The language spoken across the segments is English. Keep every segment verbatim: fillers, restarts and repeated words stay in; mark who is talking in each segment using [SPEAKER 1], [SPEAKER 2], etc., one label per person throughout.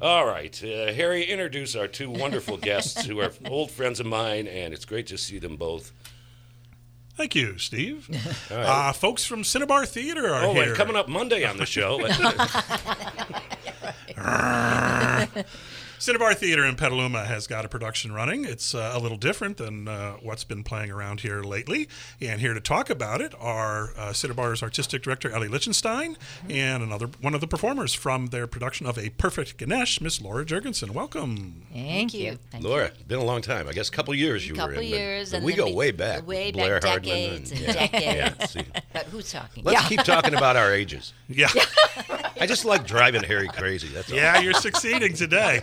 [SPEAKER 1] All right, uh, Harry, introduce our two wonderful guests who are old friends of mine, and it's great to see them both.
[SPEAKER 2] Thank you, Steve.
[SPEAKER 1] All right.
[SPEAKER 2] Uh, folks from Cinnabar Theater are
[SPEAKER 1] oh,
[SPEAKER 2] here.
[SPEAKER 1] and coming up Monday on the show.
[SPEAKER 2] Cinnabar Theater in Petaluma has got a production running. It's uh, a little different than uh, what's been playing around here lately. And here to talk about it are uh, Cinnabar's artistic director, Ellie Lichtenstein, and another one of the performers from their production of A Perfect Ganesh, Miss Laura Jurgensen. Welcome.
[SPEAKER 3] Thank you. Thank
[SPEAKER 1] Laura, been a long time. I guess a couple years you
[SPEAKER 3] couple
[SPEAKER 1] were in.
[SPEAKER 3] years,
[SPEAKER 1] But, but
[SPEAKER 3] and
[SPEAKER 1] we
[SPEAKER 3] then
[SPEAKER 1] go
[SPEAKER 3] we-
[SPEAKER 1] way back.
[SPEAKER 3] way
[SPEAKER 1] with
[SPEAKER 3] back,
[SPEAKER 1] Blair Hardman
[SPEAKER 3] decades and
[SPEAKER 1] yeah,
[SPEAKER 3] decades.
[SPEAKER 1] Yeah, see.
[SPEAKER 3] But who's talking?
[SPEAKER 1] Let's keep talking about our ages.
[SPEAKER 2] Yeah.
[SPEAKER 1] I just like driving Harry crazy. That's all.
[SPEAKER 2] Yeah, you're succeeding today.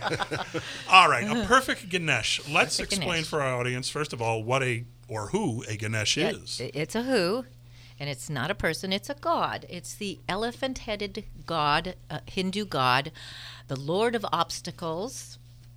[SPEAKER 2] All right, A Perfect Ganesh. Let's
[SPEAKER 3] Perfect
[SPEAKER 2] explain
[SPEAKER 3] Ganesh.
[SPEAKER 2] for our audience, first of all, what a or who a Ganesh
[SPEAKER 3] Yeah,
[SPEAKER 2] is.
[SPEAKER 3] i- It's a who, and it's not a person, it's a god. It's the elephant-headed god, uh, Hindu god, the lord of obstacles,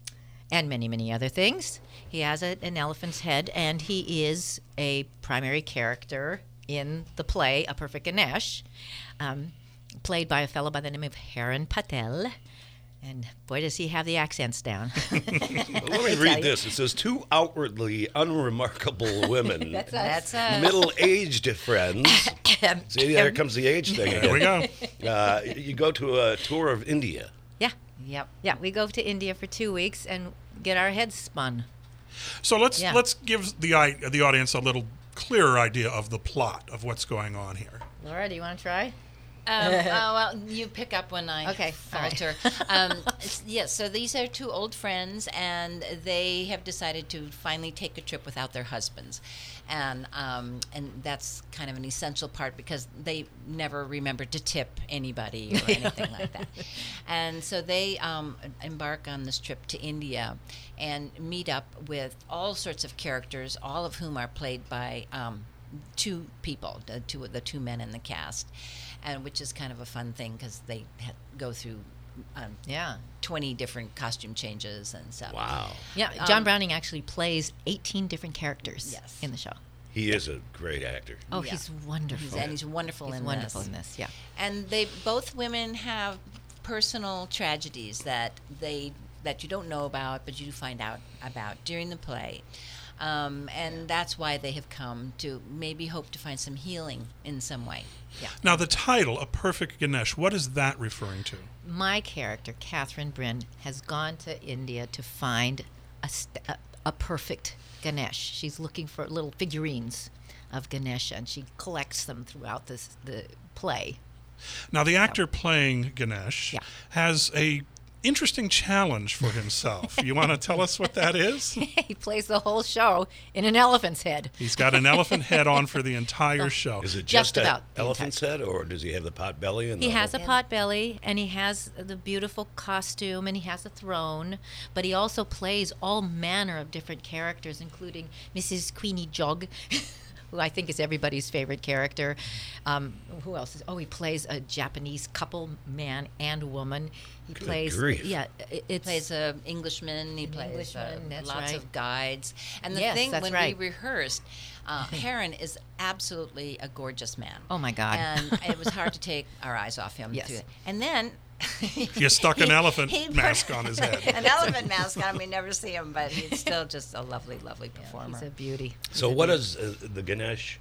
[SPEAKER 3] and many, many other things. He has a, an elephant's head, and he is a primary character in the play, A Perfect Ganesh, um, played by a fellow by the name of Haran Patel. And boy, does he have the accents down.
[SPEAKER 1] Let me read this. It says, two outwardly unremarkable women,
[SPEAKER 3] That's us. That's
[SPEAKER 1] middle-aged friends. See, there comes the age thing
[SPEAKER 2] There we
[SPEAKER 1] again.
[SPEAKER 2] go.
[SPEAKER 1] Uh, you go to a tour of India.
[SPEAKER 3] Yeah. Yep. Yeah, we go to India for two weeks and get our heads spun.
[SPEAKER 2] So let's
[SPEAKER 3] Yeah.
[SPEAKER 2] let's give the i- the audience a little clearer idea of the plot of what's going on here.
[SPEAKER 3] Laura, do you want to try?
[SPEAKER 4] Um, oh, well, you pick up when I
[SPEAKER 3] Okay, all right.
[SPEAKER 4] falter. um, s- yes, so these are two old friends, and they have decided to finally take a trip without their husbands. And um, and that's kind of an essential part because they never remember to tip anybody or anything like that. And so they um, embark on this trip to India and meet up with all sorts of characters, all of whom are played by um, two people, the two the two men in the cast, and which is kind of a fun thing because they ha- go through um,
[SPEAKER 3] Yeah.
[SPEAKER 4] twenty different costume changes and stuff.
[SPEAKER 1] Wow.
[SPEAKER 3] Yeah, John
[SPEAKER 4] Um,
[SPEAKER 3] Browning actually plays eighteen different characters
[SPEAKER 4] Yes.
[SPEAKER 3] in the show.
[SPEAKER 1] He is a great actor.
[SPEAKER 3] Oh,
[SPEAKER 4] Yeah.
[SPEAKER 3] he's wonderful.
[SPEAKER 4] He's, and he's wonderful
[SPEAKER 3] He's
[SPEAKER 4] in
[SPEAKER 3] wonderful
[SPEAKER 4] this.
[SPEAKER 3] in this, yeah.
[SPEAKER 4] And they both women have personal tragedies that they that you don't know about, but you find out about during the play. Um, and that's why they have come to maybe hope to find some healing in some way. Yeah.
[SPEAKER 2] Now, the title, A Perfect Ganesh, what is that referring to?
[SPEAKER 3] My character, Catherine Bryn, has gone to India to find a, st- a, a perfect Ganesh. She's looking for little figurines of Ganesha, and she collects them throughout this the play.
[SPEAKER 2] Now, the actor playing Ganesh
[SPEAKER 3] Yeah.
[SPEAKER 2] has a interesting challenge for himself. You want to tell us what that is?
[SPEAKER 3] He plays the whole show in an elephant's head.
[SPEAKER 2] He's got an elephant head on for the entire show.
[SPEAKER 1] Is it
[SPEAKER 3] Just
[SPEAKER 1] just, an
[SPEAKER 3] about the
[SPEAKER 1] elephant's head, or does he have the pot belly? And
[SPEAKER 3] He
[SPEAKER 1] the
[SPEAKER 3] has a
[SPEAKER 1] whole-
[SPEAKER 3] pot belly, and he has the beautiful costume, and he has a throne, but he also plays all manner of different characters, including Missus Queenie Jog, who I think is everybody's favorite character. Um, who else? Is, oh, he plays a Japanese couple, man and woman. He
[SPEAKER 1] Good
[SPEAKER 3] plays,
[SPEAKER 1] grief.
[SPEAKER 3] yeah, it,
[SPEAKER 4] He
[SPEAKER 3] it's
[SPEAKER 4] plays an Englishman. He plays
[SPEAKER 3] Englishman,
[SPEAKER 4] uh,
[SPEAKER 3] that's
[SPEAKER 4] lots
[SPEAKER 3] right.
[SPEAKER 4] of guides. And the
[SPEAKER 3] Yes,
[SPEAKER 4] thing
[SPEAKER 3] that's
[SPEAKER 4] when
[SPEAKER 3] right.
[SPEAKER 4] we rehearsed, uh, Heron is absolutely a gorgeous man.
[SPEAKER 3] Oh, my God.
[SPEAKER 4] And it was hard to take our eyes off him.
[SPEAKER 3] Yes.
[SPEAKER 4] through it. And then
[SPEAKER 2] You stuck an elephant
[SPEAKER 4] he put
[SPEAKER 2] mask on his head.
[SPEAKER 4] An elephant mask on. We never see him, but he's still just a lovely, lovely performer.
[SPEAKER 3] he's a beauty.
[SPEAKER 1] So what does uh, the Ganesh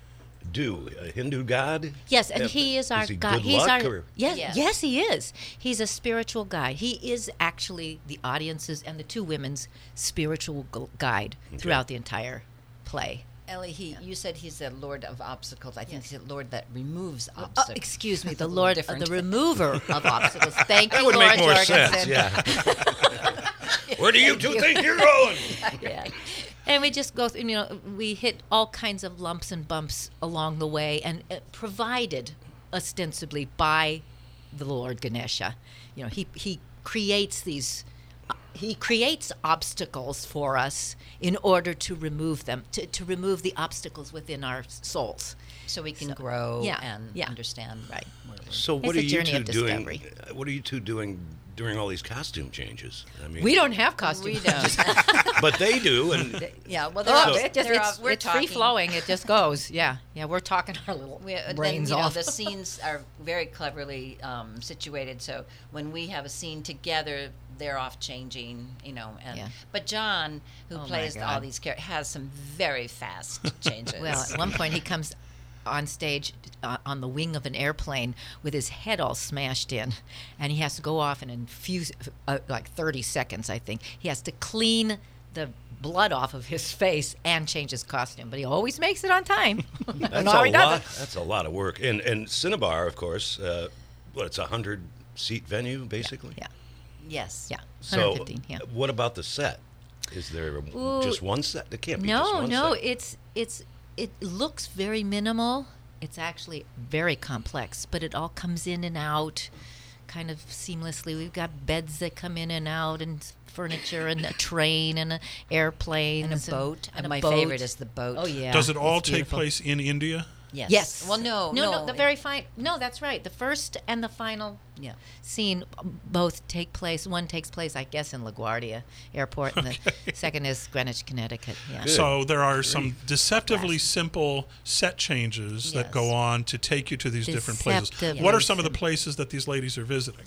[SPEAKER 1] do? A Hindu god?
[SPEAKER 3] Yes, and
[SPEAKER 1] Uh,
[SPEAKER 3] he is our
[SPEAKER 1] he
[SPEAKER 3] guide.
[SPEAKER 1] good
[SPEAKER 3] He's
[SPEAKER 1] luck,
[SPEAKER 3] our
[SPEAKER 1] or-
[SPEAKER 3] yes,
[SPEAKER 4] Yes.
[SPEAKER 3] yes, he is. He's a spiritual guide. He is actually the audience's and the two women's spiritual gu- guide throughout the entire play.
[SPEAKER 4] Ellie, he, you said he's a lord of obstacles. I think
[SPEAKER 3] Yes.
[SPEAKER 4] he's a lord that removes
[SPEAKER 3] Oh,
[SPEAKER 4] obstacles.
[SPEAKER 3] excuse me, the
[SPEAKER 4] A little
[SPEAKER 3] Lord, uh,
[SPEAKER 4] different.
[SPEAKER 3] the remover of obstacles. Thank
[SPEAKER 1] That
[SPEAKER 3] you,
[SPEAKER 1] would
[SPEAKER 3] Laura
[SPEAKER 1] make more
[SPEAKER 3] Jorgensen.
[SPEAKER 1] sense, yeah. Where do you two think you're going?
[SPEAKER 3] Yeah. And we just go through, you know, we hit all kinds of lumps and bumps along the way, and uh, provided ostensibly by the Lord Ganesha. You know, he he creates these, uh, he creates obstacles for us in order to remove them, to, to remove the obstacles within our souls.
[SPEAKER 4] so we can
[SPEAKER 3] So-
[SPEAKER 4] grow
[SPEAKER 3] yeah,
[SPEAKER 4] and
[SPEAKER 3] yeah.
[SPEAKER 4] understand
[SPEAKER 3] Right.
[SPEAKER 4] where we're
[SPEAKER 1] So what
[SPEAKER 3] It's
[SPEAKER 1] are
[SPEAKER 3] a
[SPEAKER 1] you
[SPEAKER 3] journey
[SPEAKER 1] two
[SPEAKER 3] of
[SPEAKER 1] doing?
[SPEAKER 3] discovery.
[SPEAKER 1] uh, What are you two doing during all these costume changes? I mean,
[SPEAKER 3] We don't have costumes.
[SPEAKER 4] We don't.
[SPEAKER 1] but they do, and
[SPEAKER 4] Yeah, well, they're
[SPEAKER 3] Oh,
[SPEAKER 4] all,
[SPEAKER 3] it just,
[SPEAKER 4] they're
[SPEAKER 3] it's
[SPEAKER 4] all- we're
[SPEAKER 3] it's
[SPEAKER 4] talking.
[SPEAKER 3] free flowing. It just goes. Yeah, yeah. We're talking our little
[SPEAKER 4] We, then,
[SPEAKER 3] brains
[SPEAKER 4] you know,
[SPEAKER 3] off.
[SPEAKER 4] the scenes are very cleverly um, situated. So when we have a scene together, they're off changing, you know. And
[SPEAKER 3] Yeah.
[SPEAKER 4] but John, who
[SPEAKER 3] Oh, my
[SPEAKER 4] plays
[SPEAKER 3] God.
[SPEAKER 4] all these characters, has some very fast changes.
[SPEAKER 3] Well, at one point he comes on stage uh, on the wing of an airplane with his head all smashed in, and he has to go off and infuse uh, like thirty seconds, I think. He has to clean the blood off of his face and change his costume, but he always makes it on time.
[SPEAKER 1] That's
[SPEAKER 3] And
[SPEAKER 1] a
[SPEAKER 3] Laurie does
[SPEAKER 1] lot.
[SPEAKER 3] it.
[SPEAKER 1] That's a lot of work. And and Cinnabar, of course, uh, what it's a hundred seat venue basically.
[SPEAKER 3] Yeah,
[SPEAKER 4] yes.
[SPEAKER 3] yeah,
[SPEAKER 1] So,
[SPEAKER 3] one hundred fifteen. Yeah.
[SPEAKER 1] what about the set? Is there
[SPEAKER 3] Ooh.
[SPEAKER 1] just one set? There can't be just
[SPEAKER 3] No,
[SPEAKER 1] one
[SPEAKER 3] no,
[SPEAKER 1] set.
[SPEAKER 3] it's it's it looks very minimal. It's actually very complex, but it all comes in and out kind of seamlessly. We've got beds that come in and out, and furniture, and a train, and an airplane,
[SPEAKER 4] And a boat.
[SPEAKER 3] and a
[SPEAKER 4] My
[SPEAKER 3] boat.
[SPEAKER 4] favorite is the boat.
[SPEAKER 3] Oh yeah.
[SPEAKER 2] Does it all
[SPEAKER 3] it's
[SPEAKER 2] take
[SPEAKER 3] beautiful.
[SPEAKER 2] place in India?
[SPEAKER 4] Yes.
[SPEAKER 3] Yes.
[SPEAKER 4] Well, no,
[SPEAKER 3] no,
[SPEAKER 4] no.
[SPEAKER 3] no. The very fine. No, that's right. The first and the final
[SPEAKER 4] Yeah.
[SPEAKER 3] scene both take place. One takes place, I guess, in LaGuardia Airport, and the second is Greenwich, Connecticut. Yeah.
[SPEAKER 1] Good.
[SPEAKER 2] So there are some deceptively simple set changes that
[SPEAKER 3] Yes.
[SPEAKER 2] go on to take you to these different places.
[SPEAKER 3] Deceptively
[SPEAKER 2] What are some of the
[SPEAKER 3] simple.
[SPEAKER 2] places that these ladies are visiting?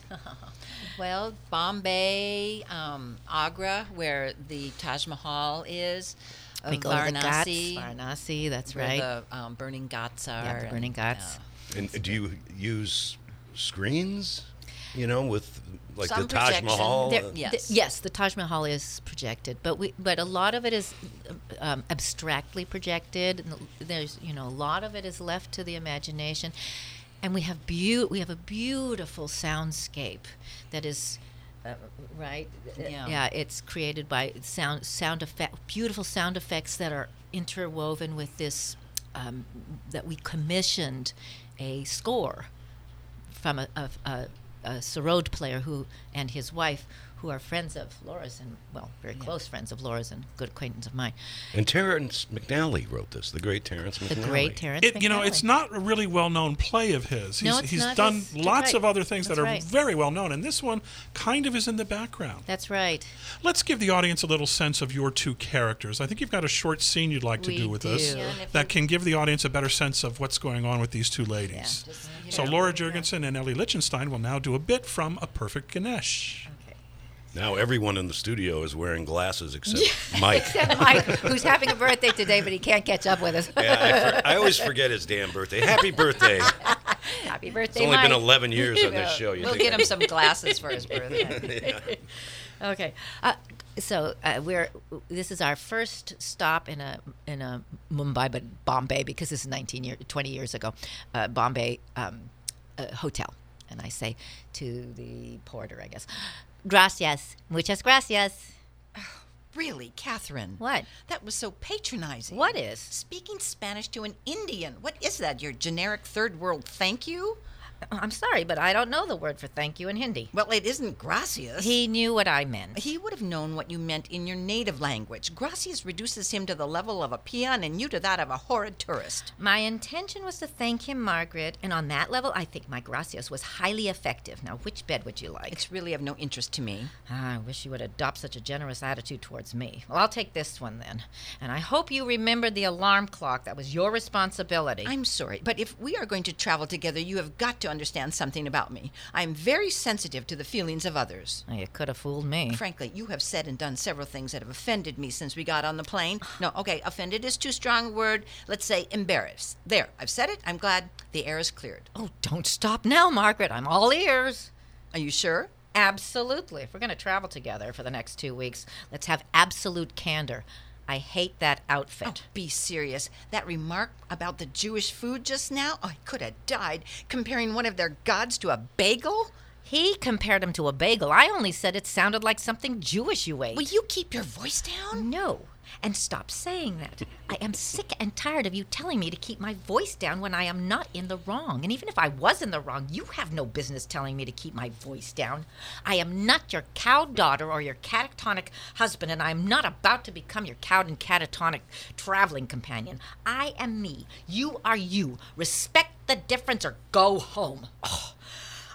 [SPEAKER 4] Well, Bombay, um, Agra, where the Taj Mahal is. uh,
[SPEAKER 3] We go to the Ghats,
[SPEAKER 4] Varanasi,
[SPEAKER 3] Varanasi, that's
[SPEAKER 4] where
[SPEAKER 3] right.
[SPEAKER 4] the um, burning Ghats are.
[SPEAKER 3] Yeah, the burning
[SPEAKER 4] and,
[SPEAKER 3] Ghats.
[SPEAKER 4] uh,
[SPEAKER 1] And do you use screens? You know, with like
[SPEAKER 4] Some
[SPEAKER 1] the Taj
[SPEAKER 4] projection.
[SPEAKER 1] Mahal.
[SPEAKER 3] There-
[SPEAKER 1] uh,
[SPEAKER 4] Yes.
[SPEAKER 3] th- yes, the Taj Mahal is projected, but we but a lot of it is um, abstractly projected. And there's you know a lot of it is left to the imagination, and we have beau- we have a beautiful soundscape that is. Uh, right.
[SPEAKER 4] Yeah.
[SPEAKER 3] Yeah. It's created by sound sound effect, beautiful sound effects that are interwoven with this. Um, that we commissioned a score from a, a, a, a sarod player who and his wife, who are friends of Laura's and well, very close friends of Laura's and good acquaintance of mine.
[SPEAKER 1] And Terrence McNally wrote this, the great Terrence
[SPEAKER 3] The
[SPEAKER 1] McNally.
[SPEAKER 3] great Terrence.
[SPEAKER 2] It, you know, it's
[SPEAKER 3] McNally.
[SPEAKER 2] not a really well-known play of his. He's,
[SPEAKER 3] No, it's
[SPEAKER 2] he's
[SPEAKER 3] not
[SPEAKER 2] done
[SPEAKER 3] his- that's
[SPEAKER 2] lots
[SPEAKER 3] right.
[SPEAKER 2] of other things
[SPEAKER 3] That's
[SPEAKER 2] that are
[SPEAKER 3] right.
[SPEAKER 2] very well known, and this one kind of is in the background.
[SPEAKER 3] That's right.
[SPEAKER 2] Let's give the audience a little sense of your two characters. I think you've got a short scene you'd like to
[SPEAKER 3] We
[SPEAKER 2] do with us
[SPEAKER 3] do.
[SPEAKER 4] Yeah, and if
[SPEAKER 2] that
[SPEAKER 4] you-
[SPEAKER 2] can give the audience a better sense of what's going on with these two ladies.
[SPEAKER 4] just, you
[SPEAKER 2] So
[SPEAKER 4] know,
[SPEAKER 2] Laura Jurgensen and Ellie Lichtenstein will now do a bit from A Perfect Ganesh.
[SPEAKER 3] Okay.
[SPEAKER 1] Now everyone in the studio is wearing glasses except Mike.
[SPEAKER 3] Except Mike, who's having a birthday today, but he can't catch up with us.
[SPEAKER 1] Yeah, I, for, I always forget his damn birthday. Happy birthday!
[SPEAKER 3] Happy birthday,
[SPEAKER 1] It's only
[SPEAKER 3] Mike.
[SPEAKER 1] been eleven years on this show. You
[SPEAKER 4] We'll
[SPEAKER 1] think
[SPEAKER 4] get
[SPEAKER 1] I-
[SPEAKER 4] him some glasses for his birthday.
[SPEAKER 3] Okay, uh, so uh, we're this is our first stop in a in a Mumbai, but Bombay, because this is nineteen year, twenty years ago, uh, Bombay um, uh, hotel, and I say to the porter, I guess, gracias, muchas gracias.
[SPEAKER 4] Really, Catherine?
[SPEAKER 3] What?
[SPEAKER 4] That was so patronizing.
[SPEAKER 3] What is?
[SPEAKER 4] Speaking Spanish to an Indian. What is that? Your generic third world thank you?
[SPEAKER 3] I'm sorry, but I don't know the word for thank you in Hindi.
[SPEAKER 4] Well, it isn't gracias.
[SPEAKER 3] He knew what I meant.
[SPEAKER 4] He would have known what you meant in your native language. Gracias reduces him to the level of a peon and you to that of a horrid tourist.
[SPEAKER 3] My intention was to thank him, Margaret, and on that level, I think my gracias was highly effective. Now, which bed would you like?
[SPEAKER 4] It's really of no interest to me.
[SPEAKER 3] Ah, I wish you would adopt such a generous attitude towards me. Well, I'll take this one then. And I hope you remembered the alarm clock. That was your responsibility.
[SPEAKER 4] I'm sorry, but if we are going to travel together, you have got to understand something about me. I am very sensitive to the feelings of others.
[SPEAKER 3] Oh, you could have fooled me.
[SPEAKER 4] Frankly, you have said and done several things that have offended me since we got on the plane. No, okay, offended is too strong a word. Let's say embarrassed. There, I've said it. I'm glad the air is cleared.
[SPEAKER 3] Oh, don't stop now, Margaret. I'm all ears.
[SPEAKER 4] Are you sure?
[SPEAKER 3] Absolutely. If we're going to travel together for the next two weeks, let's have absolute candor. I hate that outfit.
[SPEAKER 4] Oh, be serious. That remark about the Jewish food just now, oh, I could have died comparing one of their gods to a bagel.
[SPEAKER 3] He compared him to a bagel. I only said it sounded like something Jewish you ate.
[SPEAKER 4] Will you keep your voice down?
[SPEAKER 3] No, and stop saying that. I am sick and tired of you telling me to keep my voice down when I am not in the wrong. And even if I was in the wrong, you have no business telling me to keep my voice down. I am not your cow daughter or your catatonic husband, and I am not about to become your cowed and catatonic traveling companion. I am me. You are you. Respect the difference or go home. Oh,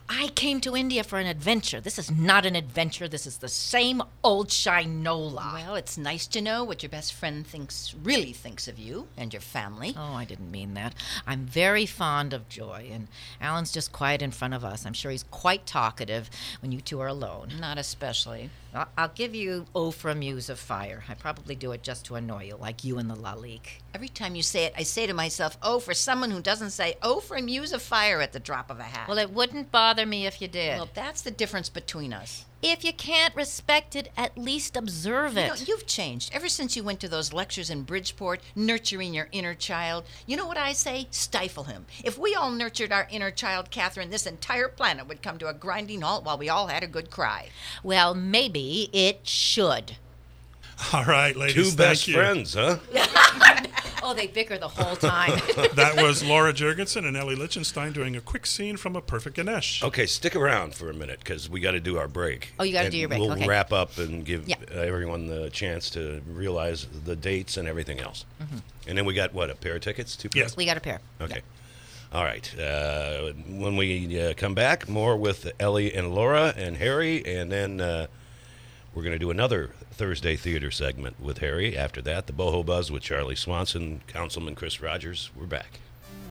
[SPEAKER 3] I came to India for an adventure. This is not an adventure. This is the same old Shinola.
[SPEAKER 4] Well, it's nice to know what your best friend thinks, really thinks of you and your family.
[SPEAKER 3] Oh, I didn't mean that. I'm very fond of Joy, and Alan's just quiet in front of us. I'm sure he's quite talkative when you two are alone.
[SPEAKER 4] Not especially.
[SPEAKER 3] I'll, I'll give you O for a Muse of Fire. I probably do it just to annoy you, like you and the Lalique.
[SPEAKER 4] Every time you say it, I say to myself, oh, for someone who doesn't say, oh, for a muse of fire at the drop of a hat.
[SPEAKER 3] Well, it wouldn't bother me if you did.
[SPEAKER 4] Well, that's the difference between us.
[SPEAKER 3] If you can't respect it, at least observe
[SPEAKER 4] You
[SPEAKER 3] it.
[SPEAKER 4] know, you've changed. Ever since you went to those lectures in Bridgeport, nurturing your inner child. You know what I say? Stifle him. If we all nurtured our inner child, Catherine, this entire planet would come to a grinding halt while we all had a good cry.
[SPEAKER 3] Well, maybe it should.
[SPEAKER 2] All right, ladies.
[SPEAKER 1] Two
[SPEAKER 2] thank
[SPEAKER 1] best
[SPEAKER 2] you.
[SPEAKER 1] friends, huh?
[SPEAKER 3] Oh, they bicker the whole time.
[SPEAKER 2] That was Laura Jurgensen and Ellie Lichtenstein doing a quick scene from A Perfect Ganesh.
[SPEAKER 1] Okay, stick around for a minute because we got to do our break.
[SPEAKER 3] Oh, you gotta
[SPEAKER 1] And
[SPEAKER 3] do your break,
[SPEAKER 1] We'll
[SPEAKER 3] okay.
[SPEAKER 1] wrap up and give
[SPEAKER 3] Yeah.
[SPEAKER 1] uh, everyone the chance to realize the dates and everything else.
[SPEAKER 3] Mm-hmm.
[SPEAKER 1] And then we got, what, a pair of tickets? Two pairs?
[SPEAKER 2] Yes.
[SPEAKER 3] We got a pair.
[SPEAKER 1] Okay. All right. Uh, when we uh, come back, more with Ellie and Laura and Harry, and then uh, we're going to do another Thursday theater segment with Harry. After that, the Boho Buzz with Charlie Swanson, Councilman Chris Rogers. We're back.